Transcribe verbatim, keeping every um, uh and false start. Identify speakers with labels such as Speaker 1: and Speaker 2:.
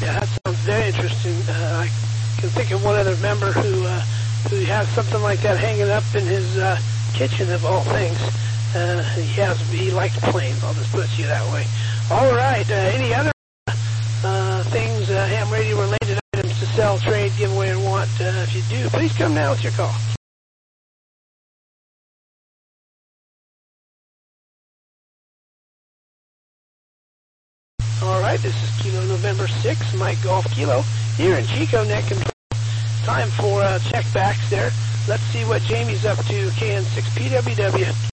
Speaker 1: Yeah, that sounds very interesting. Uh, I can think of one other member who uh, who has something like that hanging up in his uh, kitchen, of all things. Uh, he has he likes planes. I'll just put it to you that way. All right. Uh, any other uh, things, uh, ham radio related items to sell, trade, give away, or want? Uh, if you do, please come now with your call. All right, this is Kilo November sixth, Mike Golf Kilo, here in Chico Net Control. Time for uh, checkbacks there. Let's see what Jamie's up to, K N six P W W.